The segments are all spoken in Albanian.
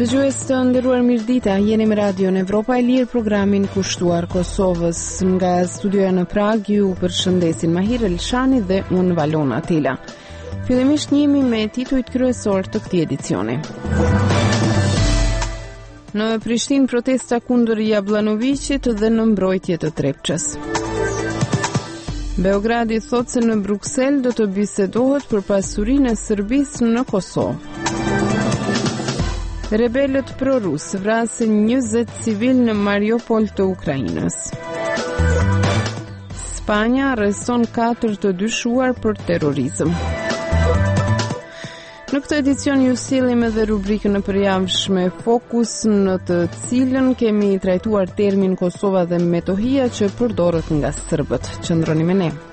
Dëgjues të nderuar, mirëdita, jeni me Radion Evropa e Lirë, programin kushtuar Kosovës. Nga studioja në Prag ju përshëndesin Mahir Elshani dhe unë Valona Tila. Fillimisht njemi me titujt kryesor të këtij edicioni. Në Prishtinë protesta kundër Jablanovicit dhe në mbrojtje të Trepçës. Beogradi thotë se në Bruksel do të bisedohet për pasurinë e Serbisë në Kosovë. Rebelët pro-rus vrasin 20 civil në Mariupol të Ukrainës. Spanja arreston 4 të dyshuar për terrorizëm. Në këtë edicion ju sillim edhe rubrikën e përjavshme Fokus, në të cilën kemi trajtuar termin Kosova dhe Metohia që përdoret nga serbët. Qëndroni me ne.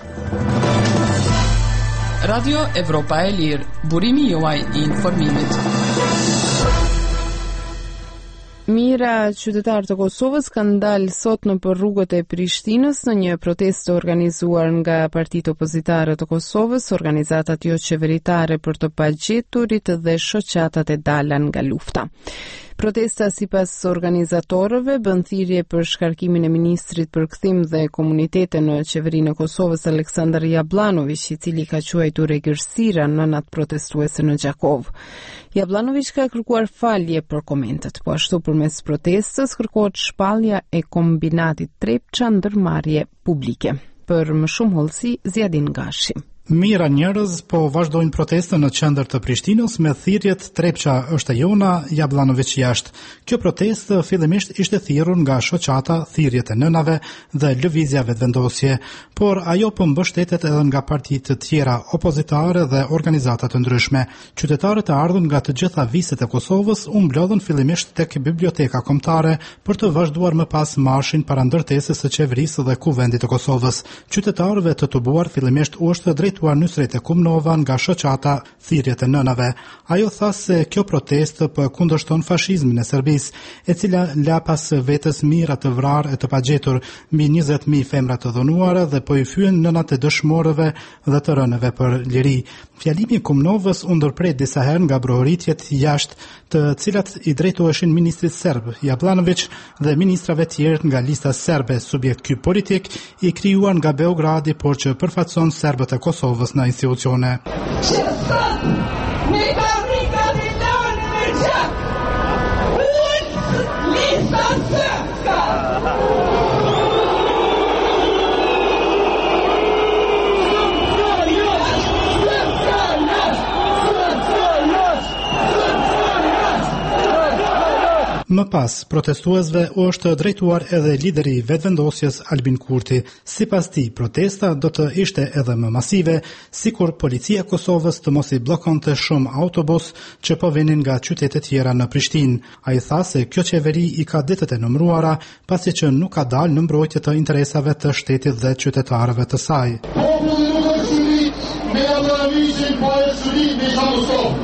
Radio Evropa e Lirë, burimi juaj I informimit. Mira qytetarë të Kosovës kanë dalë sot në për rrugët e Prishtinës në një protestë organizuar nga partitë opozitare të Kosovës, organizatat jo qeveritare për të pagjeturit dhe shoqatat e dala nga lufta. Protesta sipas organizatorëve bën thirrje për shkarkimin e ministrit për kthim dhe komunitete në qeverinë e Kosovës Aleksandar Jablanović, I cili ka quajtur egërsira nënat protestuese në Gjakov. Jablanović ka kërkuar falje për komentet, po ashtu përmes protestës kërkohet shpallja e kombinatit Trepça ndërmarrje publike. Për më shumë hollësi, Zjadin Gashi. Mira njerëz po vazhdojnë protestën në qendër të Prishtinës me thirrjet Trepça është e jona, Jablanović jashtë. Kjo protestë fillimisht ishte thirrur nga shoqata, thirrjet e nënave dhe lëvizja vetëvendosje, por ajo po mbështetet edhe nga partitë të tjera opozitare dhe organizata të ndryshme. Qytetarët e ardhur nga të gjitha viset e Kosovës u mblodhën fillimisht tek biblioteka kombëtare për të vazhduar më pas marshin para ndërtesës së qeverisë dhe kuvendit të Kosovës. Qytetarëve të tubuar fillimisht u është drejtuar Nusret e Kumnova nga shoqata thirrjet e nënave. Ajo tha se kjo protestë po kundërshton fashizmin e Serbisë, e cila la pas vetes mijëra të vrarë e të pagjetur, mbi 20.000 femra të dhunuara dhe po I fyen nënat e dëshmorëve dhe të rënëve për liri. Fjalimi I Kumnovës u ndërpret disa herë nga brohoritjet jashtë, të cilat I drejtoheshin ministrit serb Jablanović dhe ministrave tjerë nga lista serbe. Subjekt ky politik I krijuar nga Beogradi, por që përfaqëson serbët e Kosovës në institucione. Më pas, protestuesve u është drejtuar edhe lideri I vetëvendosjes Albin Kurti. Sipas tij, protesta do të ishte edhe më masive, sikur policia e Kosovës të mos I bllokonte shumë autobus që po vinin nga qytete tjera në Prishtinë. Ai tha se kjo qeveri I ka ditët e numëruara, pasi që nuk ka dalë në mbrojtje të interesave të shtetit dhe qytetarëve të saj. Populli nuk është shërit me Jablanovićin, po e shërit me Jablanovićin.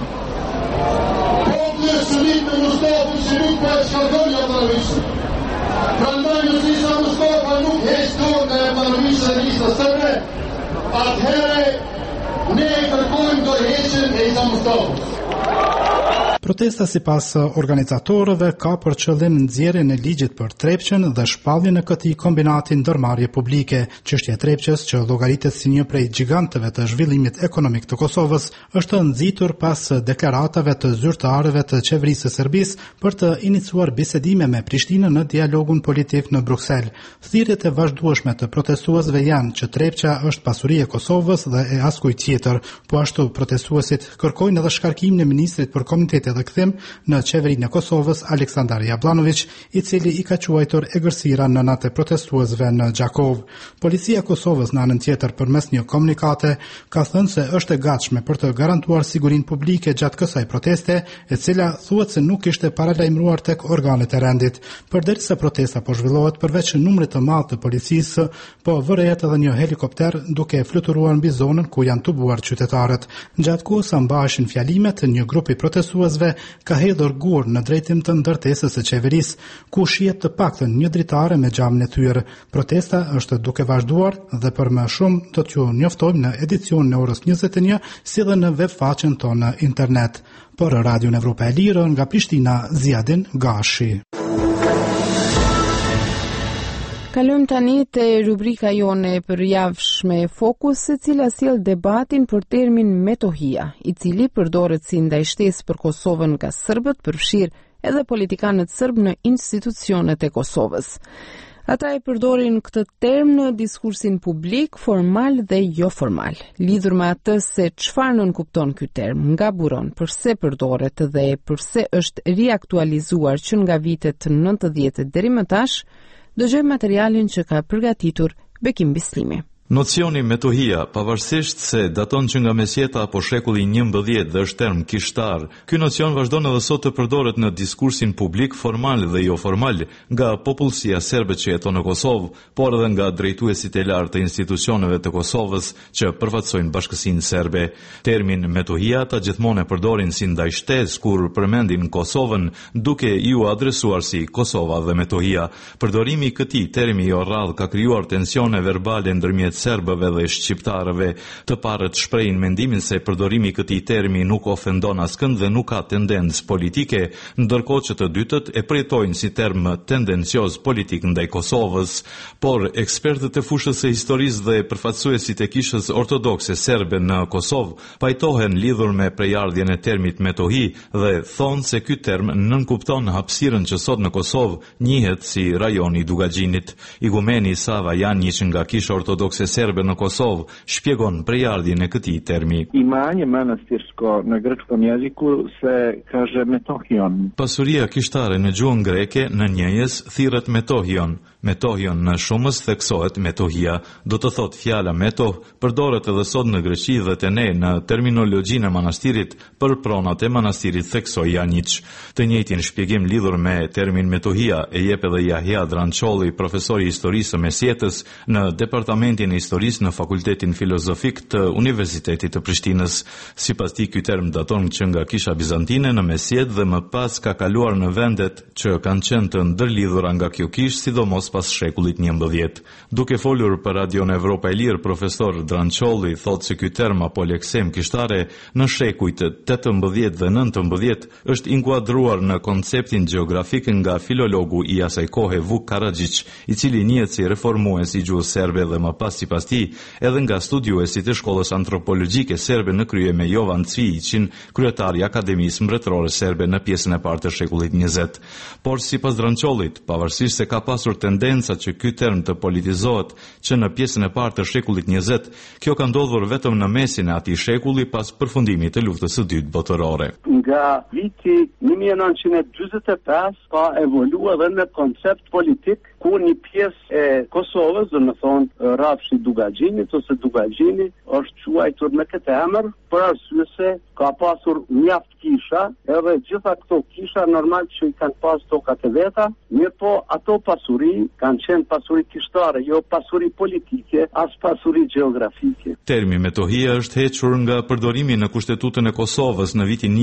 Shërit me Mustafën, shërit po e shkardon Jablanovićin. Prandaj nëse Mustafa nuk heq dorë nga Jablanović në listën serbe, atëherë ne kërkojmë dorëheqjen e Mustafës. Protesta sipas organizatorëve ka për qëllim nxjerrjen e ligjit për Trepçën dhe shpalljen e këtij kombinati ndërmarrje publike. Çështja e Trepçës, që llogaritet si një prej gjigantëve të zhvillimit ekonomik të Kosovës, është nxitur pas deklaratave të zyrtarëve të qeverisë së Serbisë për të iniciuar bisedime me Prishtinën në dialogun politik në Bruksel. Thirrjet e vazhdueshme të protestuesve janë që Trepça është pasuri e Kosovës dhe e askujt tjetër. Po ashtu protestuesit kërkojnë edhe shkarkimin e ministrit për komunitete dhe kthim në qeverinë e Kosovës Aleksandar Jablanović, I cili I ka quajtur egërsira nënat e protestuesve në Gjakov. Policia e Kosovës në anën tjetër përmes një komunikate ka thënë se është e gatshme për të garantuar sigurinë publike gjatë kësaj proteste, e cila thuhet se nuk ishte paralajmëruar tek organet e rendit. Përderisa protesta po zhvillohet, përveç numrit të madh të policisë, po vërehet edhe një helikopter duke fluturuar mbi zonën ku janë tubuar qytetarët. Gjatë kohës sa mbaheshin fjalimet, një grup I protestuesve dritare ka hedhur gur në drejtim të ndërtesës së qeverisë, ku shihet të paktën një dritare me xhamin e tyre. Protesta është duke vazhduar dhe për më shumë do t'ju njoftojmë në edicionin e orës 21 si dhe në web faqen tonë në internet. Për Radion Evropa e Lirë nga Prishtina, Ziadin Gashi. Kalojmë tani te rubrika jone për javshme Fokus, e cila sjell debatin për termin metohia, i cili përdoret si ndaj shtesë për Kosovën nga serbët, përfshir edhe politikanët serb në institucionet e Kosovës. Ata e përdorin këtë term në diskursin publik, formal dhe jo formal. Lidhur me atë se çfarë nënkupton ky term, nga buron, përse përdoret dhe përse është riaktualizuar që nga vitet 90 deri më tash, dëgjojmë materialin që ka përgatitur Bekim Bislimi. Nocioni metohia, pavarësisht se daton që nga mesjeta apo shekulli 11 dhe është term kishtar, ky nocion vazhdon edhe sot të përdoret në diskursin publik formal dhe jo formal, nga popullsia serbe që jeton në Kosovë, por edhe nga drejtuesit e lartë të institucioneve të Kosovës që përfaqësojnë bashkësinë serbe. Termin metohia ata gjithmonë e përdorin si ndaj shtesë kur përmendin Kosovën, duke ju adresuar si Kosova dhe metohia. Përdorimi i këtij termi jo rrallë ka krijuar tensione verbale ndërmjet serbëve dhe shqiptarëve. Të parët shprehin mendimin se përdorimi i këtij termi nuk ofendon askënd dhe nuk ka tendencë politike, ndërkohë që të dytët e përjetojnë si term tendencioz politik ndaj Kosovës, por ekspertët e fushës së historisë dhe përfaqësuesit e kishës ortodokse serbe në Kosovë pajtohen lidhur me prejardhjen e termit metohi dhe thonë se ky term nënkupton hapësirën që sot në Kosovë njihet si rajoni i Dugaxhinit. Igumeni Sava Janjić nga kisha ortodokse serbe në Kosovë shpjegon prejardhjen e këtij termi. Imanje manastirsko në grečkom jeziku se kaže metohion. Pasuria kishtare në gjuhën greke në njëjes thirret metohion. Metohion në shumës theksohet metohia. Do të thot fjala metoh përdoret edhe sot në Greqi dhe te ne në terminologjinë e manastirit për pronat e manastirit theksoi Janjić. Të njëjtin shpjegim lidhur me termin metohia e jep edhe Jahja Drançolli, profesori i historisë së mesjetës në Departamentin e Historisë në Fakultetin Filozofik të Universitetit të Prishtinës. Sipas tij, ky term daton që nga kisha bizantine në mesjet dhe më pas ka kaluar në vendet që kanë qenë të ndërlidhura nga kjo kishë, sidomos pas shekullit 11. Duke folur për Radion Evropa e Lirë, profesor Drançolli thotë se ky term apo leksem kishtare në shekujt 18 dhe 19 është inkuadruar në konceptin gjeografik nga filologu i asaj kohe Vuk Karadžić, i cili njihet si reformues i gjuhës serbe dhe më pas sipas tij edhe nga studiuesit e shkollës antropologjike serbe në krye me Jovan Cvijićin, kryetari i Akademisë Mbretërore Serbe në pjesën e parë të shekullit 20. Por sipas Drançollit, pavarësisht se ka pasur tendenca që ky term të politizohet që në pjesën e parë të shekullit 20, kjo ka ndodhur vetëm në mesin e atij shekulli pas përfundimit të luftës së dytë botërore. Nga viti 1945 ka evoluar dhe në koncept politik ku një pjesë e Kosovës, do të thonë rrafshi Dugaxhinit ose Dugaxhini, është quajtur me këtë emër për arsye se ka pasur mjaft kisha, edhe gjitha këto kisha normal që i kanë pas tokat e veta, mirë po ato pasuri kanë qenë pasuri kishtare, jo pasuri politike, as pasuri gjeografike. Termi metohia është hequr nga përdorimi në Kushtetutën e Kosovës në vitin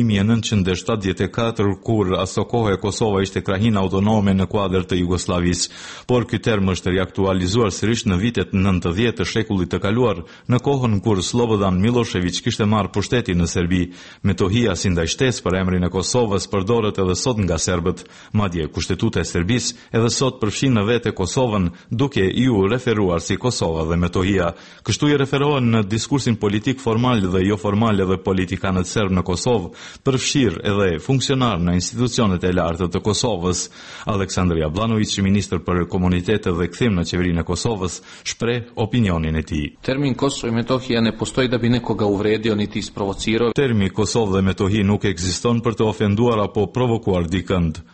1974, kur aso kohë Kosova ishte krahinë autonome në kuadër të Jugosllavisë, por ky term është riaktualizuar sërish në vitet 90 të shekullit të kaluar, në kohën kur Slobodan Milošević kishte marrë pushtetin në Serbi. Metohia si ndaj shtesë për emrin e Kosovës përdoret edhe sot nga serbët. Madje Kushtetuta e Serbisë edhe sot përfshin në vete Kosovën, duke iu referuar si Kosova dhe metohia. Kështu i referohen në diskursin politik formal dhe jo formal edhe politikanët serb në Kosovë, përfshir edhe funksionar në institucionet e lartë të Kosovës. Aleksandar Jablanović, ministër për komunitete dhe kthim në qeverinë e Kosovës, shpreh opinionin e tij. Termin Kosovo i Metohia ne postoji da bi nekoga uvredio niti isprovocirao. Termi Kosovë dhe Metohi nuk ekziston për të ofenduar apo provokuar dikënd.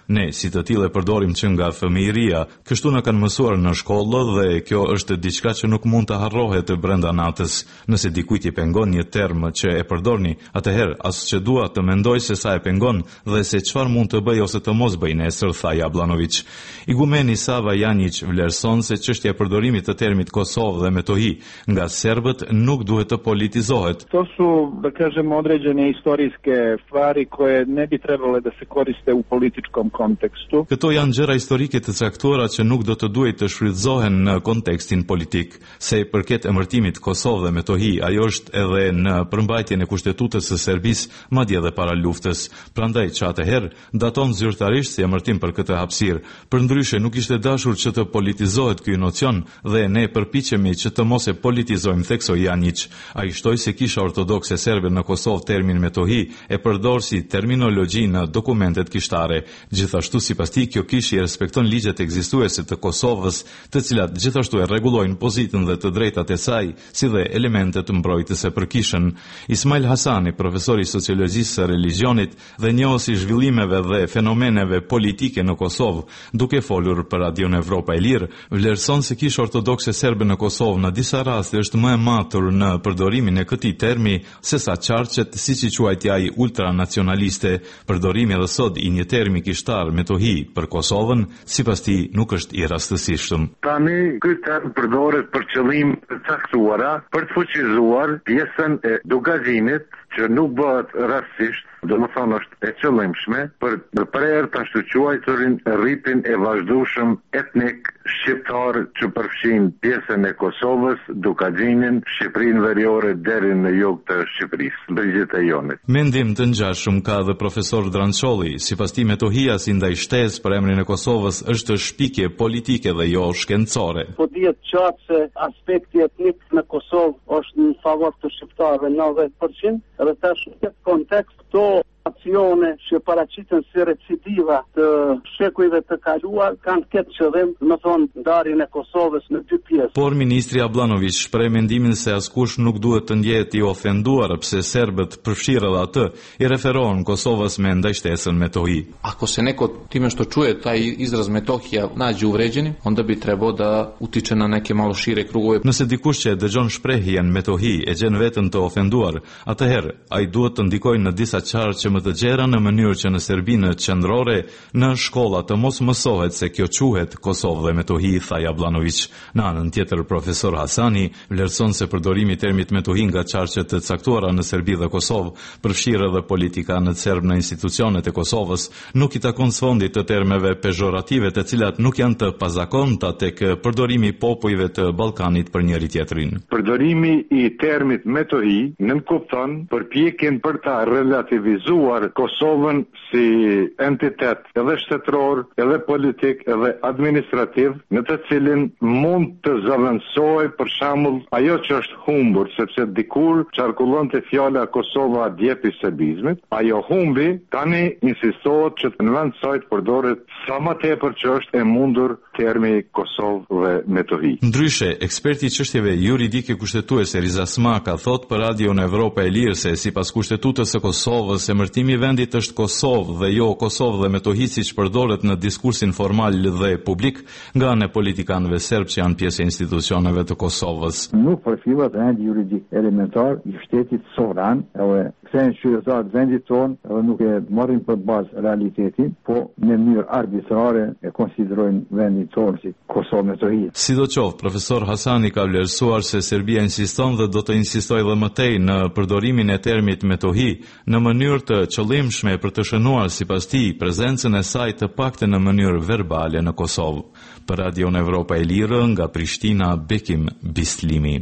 Ne, si të tillë e përdorim që nga fëmijëria, kështu na kanë mësuar në shkollë dhe kjo është diçka që nuk mund të harrohet brenda natës. Nëse dikujt i pengon një term që e përdorni, atëherë as që dua të mendoj se sa e pengon dhe se çfarë mund të bëj ose të mos bëj nesër, tha Jablanović. Igumeni Sava Janjić vlerëson se çështja e përdorimit të termit Kosovë dhe Metohi nga serbët nuk duhet të politizohet. To su, da kažem, određene istorijske stvari koje ne bi trebale da se koriste u političkom kontekstu. Këto janë gjëra historike të caktuara që nuk do të duhet të shfrytëzohen në kontekstin politik. Se i përket emërtimit Kosovë dhe Metohi, ajo është edhe në përmbajtjen e kushtetutës së Serbisë, madje edhe para luftës. Prandaj që atëherë daton zyrtarisht si emërtim për këtë hapësirë. Përndryshe nuk ishte dashur që të politizohet ky nocion dhe ne përpiqemi që të mos e politizojmë, theksoi Janjić. Ai shtoi se Kisha Ortodokse Serbe në Kosovë termin Metohi e përdor si terminologji në dokumentet kishtare. Gjithashtu sipas tij kjo kishë respekton ligjet ekzistuese të Kosovës, të cilat gjithashtu e rregullojnë pozitën dhe të drejtat e saj, si dhe elementet mbrojtëse për kishën. Ismail Hasani, profesor i sociologjisë së religionit dhe njohës i zhvillimeve dhe fenomeneve politike në Kosovë, duke folur për Radion Evropa e Lirë, vlerëson se Kisha Ortodokse Serbe në Kosovë në disa raste është më e matur në përdorimin e këtij termi sesa qarqet, siç i quajti ai, ultranacionaliste. Përdorimi edhe sot i një termi kishtar Metohi për Kosovën, sipas tij nuk është i rastësishëm. Tani ky term përdoret për qëllim të caktuara për të fuqizuar pjesën e Dugazhinit që nuk bëhet rastësisht, domethënë është e qëllimshme për prerë të shtuquajturin rripin e vazhdueshëm etnik shqiptar që përfshin pjesën e Kosovës, Dugazhinin, Shqipërinë Veriore deri në jug të Shqipërisë, brigjet e Jonit. Mendim të ngjashëm ka dhe profesor Drançolli. Sipas tij Metohia si ndaj shtesë për emrin e Kosovës është shpikje politike dhe jo shkencore. Po dihet qartë se aspekti etnik në Kosovë është në favor të shqiptarëve 90%, edhe tash në këtë kontekst këto aksione që paraqiten si recidiva të shekujve të kaluar kanë këtë qëllim, do të thonë, ndarjen e Kosovës në dy pjesë. Por ministri Jablanović shpreh mendimin se askush nuk duhet të ndjehet i ofenduar pse serbët, përfshirë edhe atë, i referohen Kosovës me ndajshtesën Metohi. Ako se neko time što čuje taj izraz Metohija nađe uvređeni, onda bi trebao da utiče na neke malo šire krugove. Nëse dikush që dëgjon shprehjen Metohi e gjen veten të ofenduar, atëherë ai duhet të ndikojë në disa qarë që më të gjera në mënyrë që në Serbinë qendrore në shkolla të mos mësohet se kjo quhet Kosovë dhe Metohi, tha Jablanović. Në anën tjetër, profesor Hasani vlerëson se përdorimi i termit Metohi nga qarqet të caktuara në Serbi dhe Kosovë, përfshirë edhe politikanët serb në institucionet e Kosovës, nuk i takon sfondit të termeve pejorative të cilat nuk janë të pazakonta tek përdorimi i popujve të Ballkanit për njëri tjetrin. Përdorimi i termit Metohi nënkupton përpjekjen për ta relativizuar Kosovën si entitet edhe shtetëror, edhe politik, edhe administrativ, në të cilin mund të zëvendësohej për shembull ajo që është humbur, sepse dikur qarkullonte fjala Kosova djepi serbizmit, ajo humbi, tani insistohet që në vend saj të përdoret sa më tepër që është e mundur termi Kosovë dhe Metohi. Ndryshe, eksperti i çështjeve juridike kushtetuese Riza Smaka thot për Radion Evropa e Lirë se sipas kushtetutës së Kosovës, emërtimi i vendit është Kosovë dhe jo Kosovë dhe Metohi, siç përdoret në diskursin formal dhe publik nga anë e politikanëve serb që janë pjesë e institucioneve të Kosovës. Nuk përfillet vendi juridik elementar i shtetit sovran, edhe kthehen qytetarët vendit tonë edhe nuk e marrin për bazë realitetin, po në mënyrë arbitrare e konsiderojnë vendin tonë si Kosovë Metohi. Sidoqoftë, profesor Hasani ka vlerësuar se Serbia insiston dhe do të insistojë edhe më tej në përdorimin e termit Metohi në mënyrë të qëllimshme për të shënuar sipas tij prezencën e saj të paktën në mënyrë verbale në Kosovë. Për Radion Evropa e Lirë nga Prishtina, Bekim Bislimi.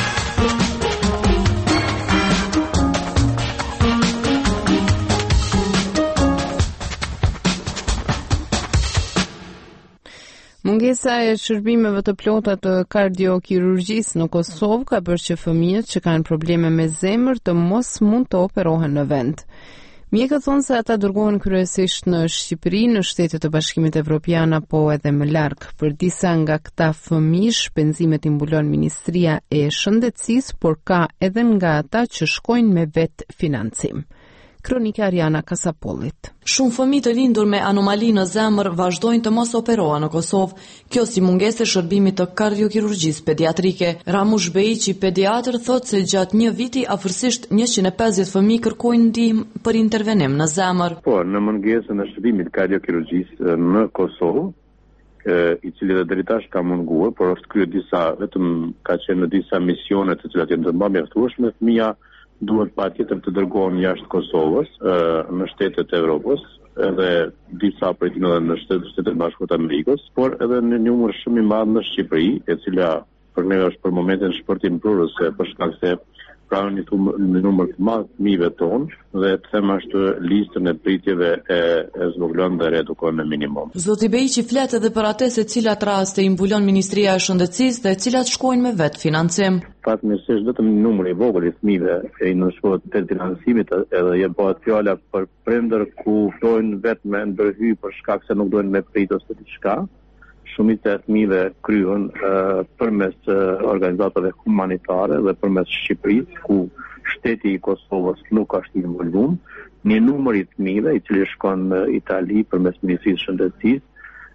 Mungesa e shërbimeve të plota të kardiokirurgjisë në Kosovë ka bërë që fëmijët që kanë probleme me zemër të mos mund të operohen në vend. Mjekët thonë se ata dërgohen kryesisht në Shqipëri, në Shtetet e Bashkimit Evropian apo edhe më larg. Për disa nga këta fëmijë shpenzimet i mbulon Ministria e Shëndetësisë, por ka edhe nga ata që shkojnë me vet financim. Kronika Ariana Kasapollit. Shumë fëmijë të lindur me anomali në zemër vazhdojnë të mos operohen në Kosovë, kjo si mungesë e shërbimit të kardiokirurgjisë pediatrike. Ramush Bejiqi, pediatër, thotë se gjatë një viti afërsisht 150 fëmijë kërkojnë ndihmë për intervenim në zemër. Po, në mungesën e shërbimit kardiokirurgjisë në Kosovë, i cili dhe dritash ka munguar, por është kryer vetëm ka qenë në disa misione të cilat janë të mjaftueshme, fëmija duhet patjetër të dërgohen jashtë Kosovës, në shtetet e Evropës, edhe disa prej tyre edhe në shtetet e Bashkuara të Amerikës, por edhe në numër shumë i madh në Shqipëri, e cila për ne është për momentin shpërtim prurëse për shkak se pranë një numër të madh të fëmijëve tonë dhe të them ashtu listën e pritjeve e zvoglon dhe redukon në minimum. Zoti Bejiqi flet edhe për atë se cilat raste i mbulon Ministria e Shëndetësisë dhe cilat shkojnë me vetë financim. Fatmirësisht vetëm një numër i vogël i fëmijëve e nënshtrohet te financimit edhe je bëhet fjala për prindër ku dojnë vetëm me ndërhyj për shkak se nuk dojnë me prit ose diçka. Shumica e fëmijëve kryhen përmes organizatave humanitare dhe përmes Shqipërisë, ku shteti i Kosovës nuk është i involvuar. Një numër i fëmijëve i cili shkon në Itali përmes Ministrisë së Shëndetësisë,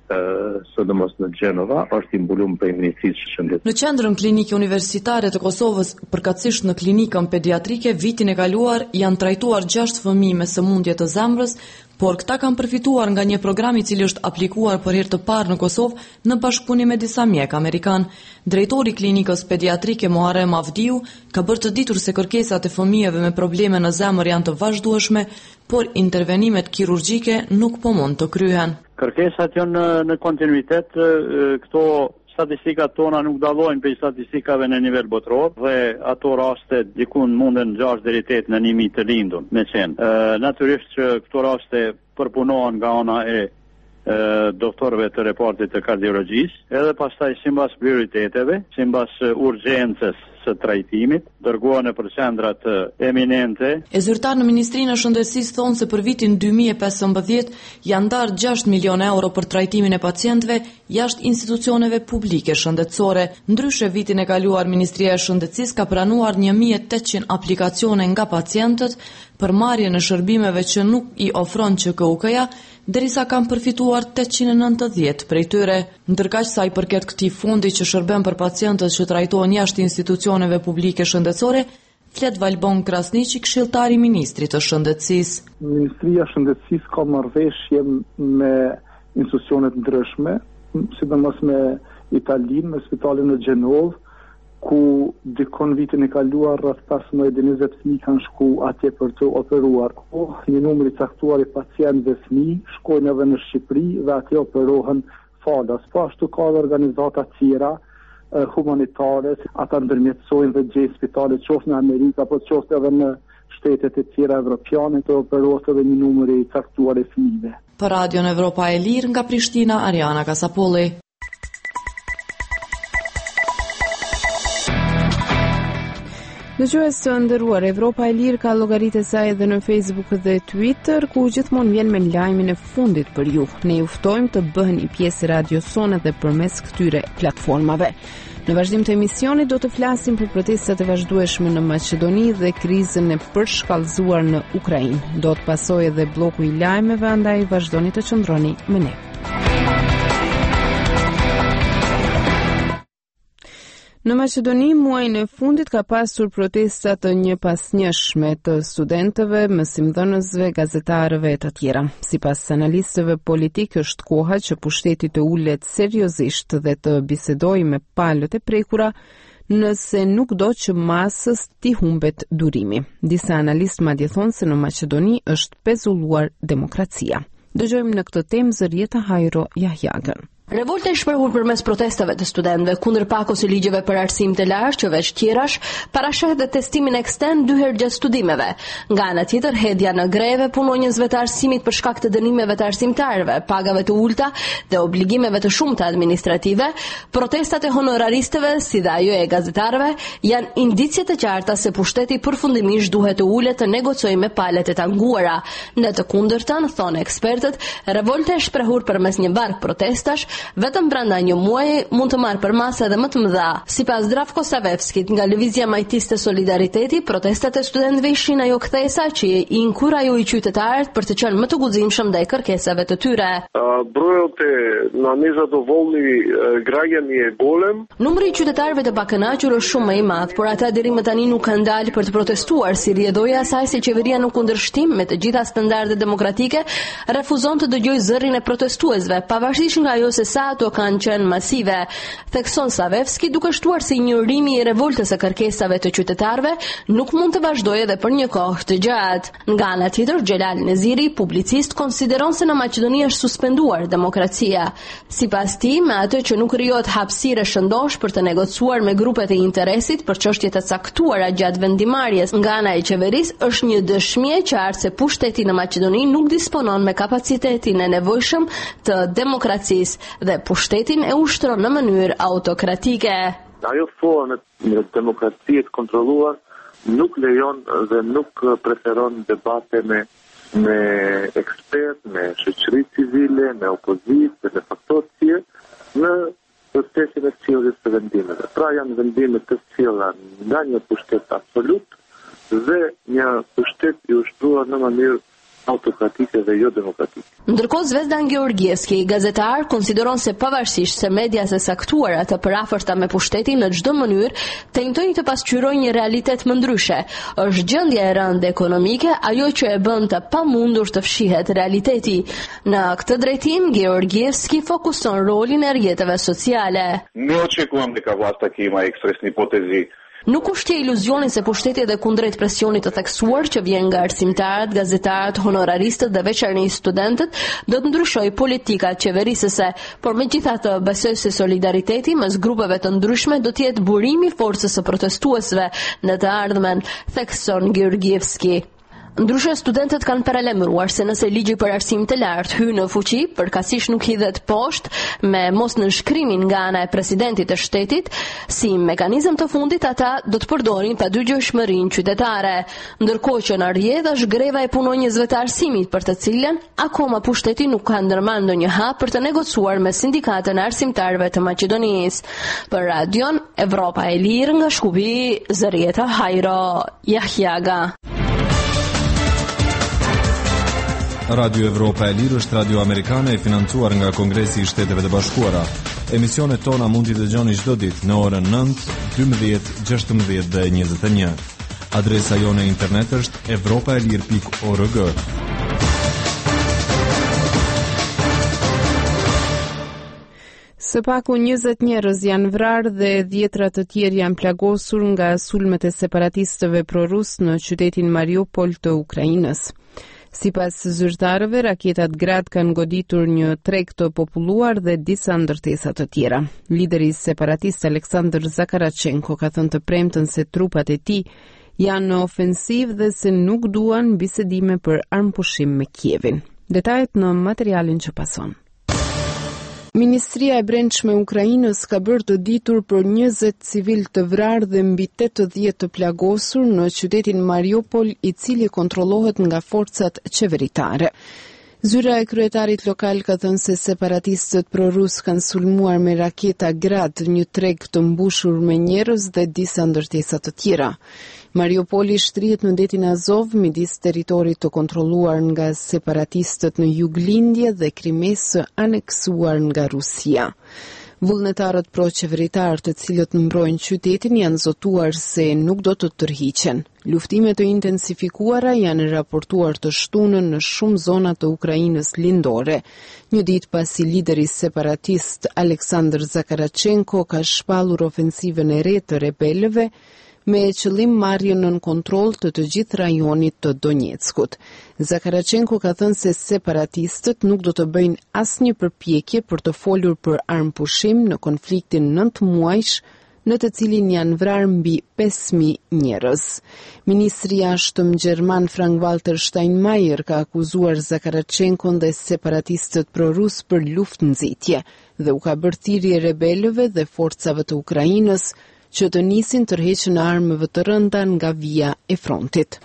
sidomos në Gjenova, është i mbuluar prej Ministrisë së Shëndetësisë. Në qendrën klinike universitare të Kosovës, përkatësisht në klinikën pediatrike, vitin e kaluar janë trajtuar 6 fëmijë me sëmundje të zemrës, por këta kanë përfituar nga një program i cili është aplikuar për herë të parë në Kosovë në bashkëpunim me disa mjek amerikan. Drejtori i klinikës pediatrike Muharrem Avdiu ka bërë të ditur se kërkesat e fëmijëve me probleme në zemër janë të vazhdueshme, por intervenimet kirurgjike nuk po mund të kryhen. Kërkesat janë në kontinuitet, këto statistikat tona nuk dallojnë prej statistikave në nivel botror dhe ato raste dikun munden 6 deri 8 në 1000 të lindur me qenë. Natyrisht që këto raste përpunohen nga ana e doktorëve të reportit të kardiologjisë, edhe pastaj sipas prioriteteve, sipas urgjencës së trajtimit, dërgohen për qendrat eminente. E zyrtar në Ministrinë e Shëndetësisë thonë se për vitin 2015 janë ndarë 6 milion euro për trajtimin e pacientëve jashtë institucioneve publike shëndetësore. Ndryshe vitin e kaluar Ministria e Shëndetësisë ka pranuar 1800 aplikacione nga pacientët për marrjen e shërbimeve që nuk i ofron QKUK-ja, derisa kanë përfituar 890 prej tyre. Ndërkaq sa i përket këtij fondi që shërben për pacientët që trajtohen jashtë institucioneve publike shëndetësore, flet Valbon Krasniqi, këshilltari i Ministrit të Shëndetësisë. Ministria e Shëndetësisë ka marrëveshje me institucione të ndryshme, sidomos me Italinë, me spitalin në Gjenovë, ku dikon vitin e kaluar rreth 15-20 fëmijë kanë shku atje për të operuar. Një numër i caktuar i pacientëve fëmijë shkojnë edhe në Shqipëri dhe atje operohen falas. Po ashtu ka dhe organizata tjera humanitare, ata ndërmjetësojnë dhe gjejnë spitale qoftë në Amerikë apo qoftë edhe në shtetet e tjera evropiane të operohet edhe një numër i caktuar i fëmijëve. Për Radion Evropa e Lirë nga Prishtina, Ariana Kasapolli. Dëgjues të nderuar, Evropa e Lirë ka llogaritë e saj edhe në Facebook dhe Twitter, ku gjithmonë vjen me lajmin e fundit për ju. Ne ju ftojmë të bëheni pjesë radios sonë dhe përmes këtyre platformave. Në vazhdim të emisionit do të flasim për protestat e vazhdueshme në Maqedoni dhe krizën e përshkallëzuar në Ukrainë. Do të pasojë edhe bloku i lajmeve, andaj vazhdoni të qëndroni me ne. Në Maqedoni, muajin e fundit ka pasur protesta të njëpasnjëshme të studentëve, mësimdhënësve, gazetarëve e të tjera. Sipas analistëve politik, është koha që pushteti të ulet seriozisht dhe të bisedojë me palët e prekura, nëse nuk do që masës t'i humbet durimi. Disa analistë madje thonë se në Maqedoni është pezulluar demokracia. Dëgjojmë në këtë temë Zërieta Hajro Jahjagën. Revolta e shprehur përmes protestave të studentëve kundër pak ose ligjeve për arsim të lartë që veç tjerash, parasheh dhe testimin ekstern 2 herë gjatë studimeve. Nga ana tjetër, hedhja në greve punonjësve të arsimit për shkak të dënimeve të arsimtarëve, pagave të ulta dhe obligimeve të shumta administrative, protestat e honoraristëve si dhe ajo e gazetarëve janë indicie të qarta se pushteti përfundimisht duhet të ulet të negocojë me palët e tanguara. Në të kundërtën, thonë ekspertët, revolta e shprehur përmes një varg protestash vetëm brenda një muaji mund të marrë për masë edhe më të mëdha. Sipas Zdravko Savevskit nga Lëvizja Majtiste Solidariteti, protestat e studentëve ishin ajo kthesa që i inkurajoi qytetarët për të qenë më të guximshëm ndaj kërkesave të tyre. Brojote na nezadovoljni građani je golem. Numri i qytetarëve të pakënaqur është shumë më i madh, por ata deri më tani nuk kanë dalë për të protestuar, si rrjedoja asaj se qeveria në kundërshtim me të gjitha standardet demokratike refuzon të dëgjojë zërin e protestuesve, pavarësisht nga ajo se sa ato kanë qenë masive. Thekson Savevski, duke shtuar se ignorimi i revoltës së kërkesave të qytetarëve nuk mund të vazhdojë edhe për një kohë të gjatë. Nga ana tjetër, Xhelal Neziri, publicist, konsideron se në Maqedoni është suspenduar demokracia. Sipas tij, me atë që nuk krijohet hapësirë shëndosh për të negociuar me grupet e interesit për çështje të caktuara gjatë vendimarrjes nga ana e qeverisë, është një dëshmi e qartë se pushteti në Maqedoni nuk disponon me kapacitetin e nevojshëm të demokracisë dhe pushtetin e ushtron në mënyrë autokratike. Ajo formë e demokracisë të kontrolluar nuk lejon dhe nuk preferon debate me ekspert, me shoqëri civile, me opozitë dhe me faktorë të tjerë në procesin e sjelljes së vendimeve. Pra janë vendime të sjellura nga një pushtet absolut dhe një pushtet i ushtruar në mënyrë autokratike dhe jo demokratike. Ndërkohë Zvezdan Georgievski, gazetar, konsideron se pavarësisht se mediat e saktuara të përafërta me pushtetin në çdo mënyrë tentojnë të pasqyrojnë një realitet më ndryshe, është gjendja e rëndë ekonomike ajo që e bën të pamundur të fshihet realiteti. Në këtë drejtim, Georgievski fokuson rolin e rrjeteve sociale. Ne očekujemo neka vlast ki ima ekspresni potezi. Nuk ushtje iluzionin se pushteti dhe kundrejt presionit të theksuar që vjen nga arsimtarët, gazetarët, honoraristët dhe veçanërisht studentët do të ndryshojë politikat qeverisëse, por megjithatë besoj se solidariteti mes grupeve të ndryshme do të jetë burimi i forcës së protestuesve në të ardhmen, thekson Georgievski. Ndryshe, studentët kanë paralemëruar se nëse ligji për arsim të lartë hyj në fuqi, përkatësisht nuk hidhet poshtë me mos nënshkrimin nga ana e presidentit të shtetit, si mekanizëm të fundit ata do të përdorin padygjueshmërinë qytetare. Ndërkohë që në rrjedh është greva e punonjësve të arsimit për të cilën akoma pushteti nuk ka ndërmarrë ndonjë hap për të negociuar me sindikatën e arsimtarëve të Maqedonisë. Për Radion Evropa e Lirë nga Shkupi, Zërieta Hajro Jahjaga. Radio Evropa e Lirë është radio amerikane e financuar nga Kongresi i Shteteve të Bashkuara. Emisionet tona mund t'i dëgjoni çdo ditë në orën 9, 12, 16 dhe 21. Adresa jone internet është evropaelir.org. Së paku 20 njerëz janë vrarë dhe 10 të tjerë janë plagosur nga sulmet e separatistëve prorus në qytetin Mariupol të Ukrainës. Sipas zyrtarëve, raketat Grad kanë goditur një treg të populluar dhe disa ndërtesa të tjera. Lideri separatist Aleksandr Zakarachenko ka thënë të premtën se trupat e tij janë në ofensiv dhe se nuk duan bisedime për armpushim me Kievin. Detajet në materialin që pason. Ministria e Brendshme e Ukrainës ka bërë të ditur për 20 civil të vrarë dhe mbi 80 të plagosur në qytetin Mariupol, i cili kontrollohet nga forcat qeveritare. Zyra e kryetarit lokal ka thënë se separatistët prorus kanë sulmuar me raketa Grad një treg të mbushur me njerëz dhe disa ndërtesa të tjera. Mariupoli shtrihet në detin Azov, midis territorit të kontrolluar nga separatistët në juglindje dhe Krimesë aneksuar nga Rusia. Vullnetarët pro-qeveritar të cilët mbrojnë qytetin janë zotuar se nuk do të tërhiqen. Luftime të intensifikuara janë raportuar të shtunën në shumë zona të Ukrainës lindore. Një ditë pasi lideri separatist Aleksandr Zakarachenko ka shpallur ofensivën e re të rebelëve me qëllim marrjen nën kontroll të gjithë rajonit të Donetskut. Zakarachenko ka thënë se separatistët nuk do të bëjnë asnjë përpjekje për të folur për armpushim në konfliktin 9 muajsh në të cilin janë vrarë mbi 5.000 njerëz. Ministri i Jashtëm gjerman Frank-Walter Steinmeier ka akuzuar Zakarachenkon dhe separatistët prorus për luftë nxitje dhe u ka bërë thirrje rebelëve dhe forcave të Ukrainës që të nisin tërheqjen e armëve të rënda nga vija e frontit.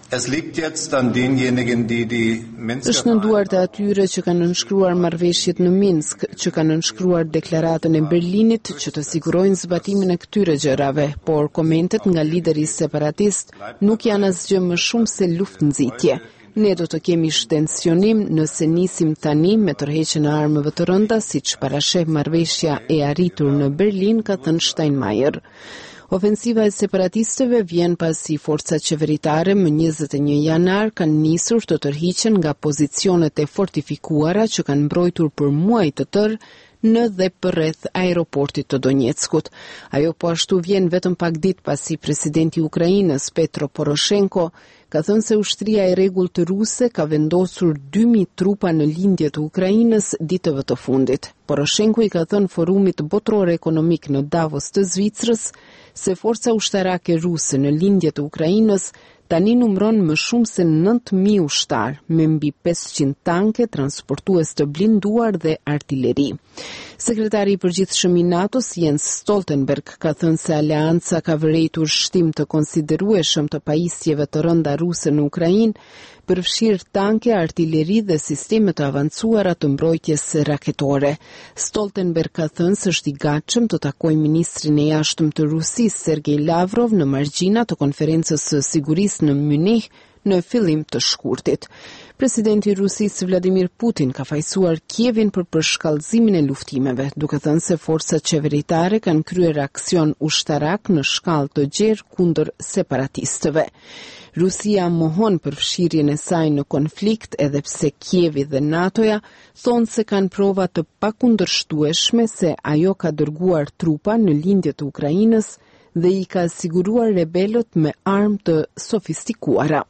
Është në duart e atyre që kanë nënshkruar marrëveshjet në Minsk, që kanë nënshkruar deklaratën e Berlinit që të sigurojnë zbatimin e këtyre gjërave, por komentet nga lideri separatist nuk janë asgjë më shumë se luftë-nxitje. Ne do të kemi shtensionim nëse nisim tani me tërheqjen e armëve të rënda, siç parasheh marrëveshja e arritur në Berlin, ka thënë Steinmeier. Ofensiva e separatistëve vjen pasi forcat qeveritare më 21 janar kanë nisur të tërhiqen nga pozicionet e fortifikuara që kanë mbrojtur për muaj të tërë në dhe përreth aeroportit të Donjeckut. Ajo po ashtu vjen vetëm pak ditë pasi presidenti i Ukrainës Petro Poroshenko ka thënë se ushtria e rregullt ruse ka vendosur 2000 trupa në lindje të Ukrainës ditëve të fundit. Poroshenko i ka thënë forumit botror ekonomik në Davos të Zvicrës se forca ushtarake ruse në lindje të Ukrainës tani numëron më shumë se 9.000 ushtar, me mbi 500 tanke, transportues të blinduar dhe artilleri. Sekretari i përgjithshëm i NATO-s Jens Stoltenberg ka thënë se aleanca ka vërejtur shtim të konsiderueshëm të pajisjeve të rënda ruse në Ukrainë, përfshirë tanke, artilleri dhe sisteme të avancuara të mbrojtjes raketore. Stoltenberg ka thënë se është i gatshëm të takojë ministrin e jashtëm të Rusisë Sergej Lavrov në margjina të konferencës së sigurisë në Munich në fillim të shkurtit. Presidenti i Rusisë Vladimir Putin ka fajsuar Kievin për përshkallëzimin e luftimeve, duke thënë se forcat qeveritare kanë kryer aksion ushtarak në shkallë të gjerë kundër separatistëve. Rusia mohon përfshirjen e saj në konflikt edhe pse Kievi dhe NATO-ja thonë se kanë prova të pakundërshtueshme se ajo ka dërguar trupa në lindje të Ukrainës dhe i ka siguruar rebelët me armë të sofistikuara.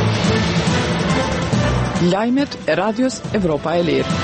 Lajmet e Radios Evropa e Lirë.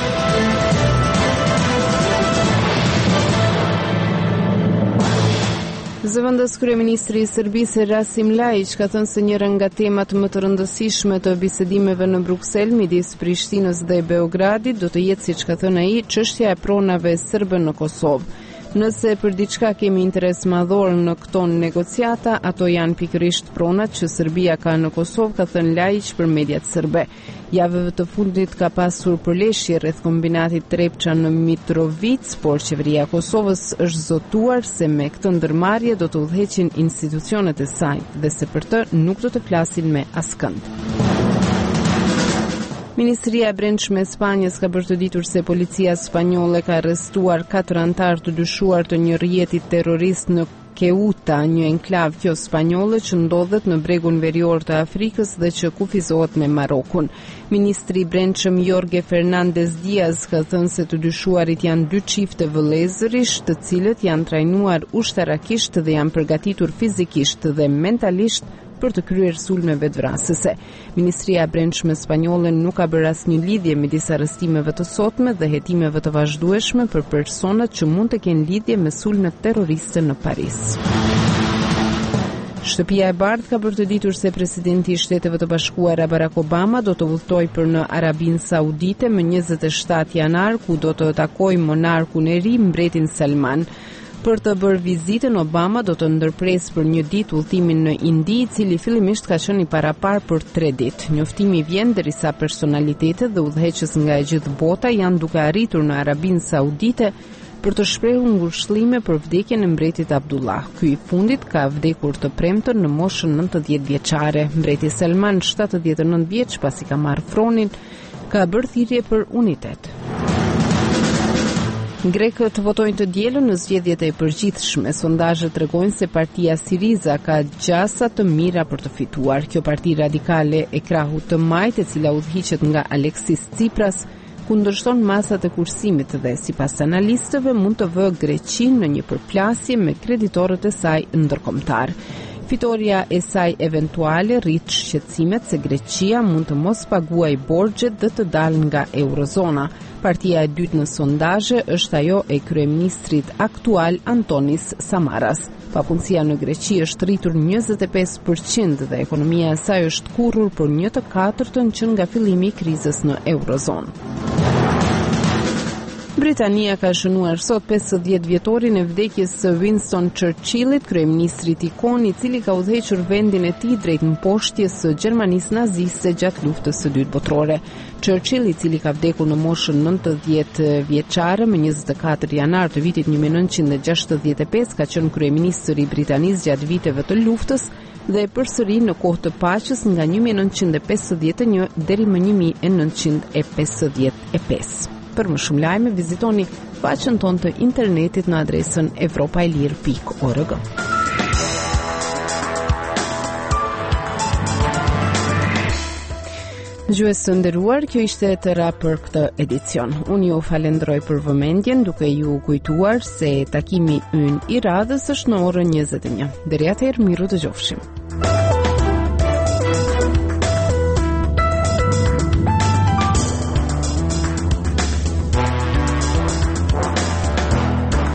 Zëvendës kryeministri i Serbisë Rasim Ljajić ka thënë se njëra nga temat më të rëndësishme të bisedimeve në Bruksel midis Prishtinës dhe Beogradit do të jetë, siç ka thënë ai, çështja e pronave serbe në Kosovë. Nëse për diçka kemi interes madhor në këto negociata, ato janë pikërisht pronat që Serbia ka në Kosovë, ka thënë Ljajić për mediat serbe. Javëve të fundit ka pasur përleshje rreth kombinatit Trepça në Mitrovic, por qeveria e Kosovës është zotuar se me këtë ndërmarrje do të udhëheqin institucionet e saj dhe se për të nuk do të flasin me askënd. Ministria e Brendshme e Spanjës ka bërë të ditur se policia spanjolle ka arrestuar 4 anëtar të dyshuar të një rrjeti terrorist në Ceuta, një enklav kjo spanjolle që ndodhet në bregun verior të Afrikës dhe që kufizohet me Marokun. Ministri i Brendshëm Jorge Fernandez Diaz ka thënë se të dyshuarit janë 2 çifte vëllezërish, të cilët janë trajnuar ushtarakisht dhe janë përgatitur fizikisht dhe mentalisht për të kryer sulme vetvrasëse. Ministria e Brendshme spanjolle nuk ka bërë asnjë lidhje midis arrestimeve të sotme dhe hetimeve të vazhdueshme për personat që mund të kenë lidhje me sulmet terroriste në Paris. Shtëpia e Bardhë ka bërë të ditur se presidenti i Shteteve të Bashkuara Barack Obama do të udhtojë për në Arabinë Saudite më 27 janar, ku do të takojë monarkun e ri, mbretin Salman. Për të bërë vizitën, Obama do të ndërpresë për një ditë udhëtimin në Indi, i cili fillimisht ka qenë i parapar për 3 ditë. Njoftimi vjen derisa personalitetet dhe udhëheqës nga e gjithë bota janë duke arritur në Arabinë Saudite për të shprehur ngushëllime për vdekjen e mbretit Abdullah. Ky i fundit ka vdekur të premten në moshën 90 vjeçare. Mbreti Salman, 79 vjeç pasi ka marrë fronin, ka bërë thirrje për unitet. Grekët votojnë të dielën në zgjedhjet e përgjithshme. Sondazhet tregojnë se partia Siriza ka gjasa të mira për të fituar. Kjo parti radikale e krahut të majt, e cila udhëhiqet nga Aleksis Tsipras, kundërshton masat e kursimit dhe sipas analistëve mund të vë Greqinë në një përplasje me kreditorët e saj ndërkombëtar. Fitoria e saj eventuale rrit shqetësimet se Greqia mund të mos paguajë borxhet dhe të dalë nga eurozona. Partia e dytë në sondazhe është ajo e kryeministrit aktual Antonis Samaras. Papunësia në Greqi është rritur 25% dhe ekonomia e saj është kurrur për 1/4 që nga fillimi i krizës në eurozonë. Britania ka shënuar sot 50 vjetorin e vdekjes së Winston Churchillit, kryeministrit ikon i cili ka udhëhequr vendin e tij drejt mposhtjes së Gjermanisë naziste gjatë luftës së dytë botërore. Churchill, i cili ka vdekur në moshën 90 vjeçare më 24 janar të vitit 1965, ka qenë kryeministër i Britanisë gjatë viteve të luftës dhe përsëri në kohë të paqes nga 1951 deri më 1955. Për më shumë lajme, vizitoni faqen tonë të internetit në adresën evropaelir.org. Dëgjues të nderuar, kjo ishte e tëra për këtë edicion. Unë ju falenderoj për vëmendjen, duke ju kujtuar se takimi ynë i radhës është në orën 21. Deri atëherë, miru dëgjofshim.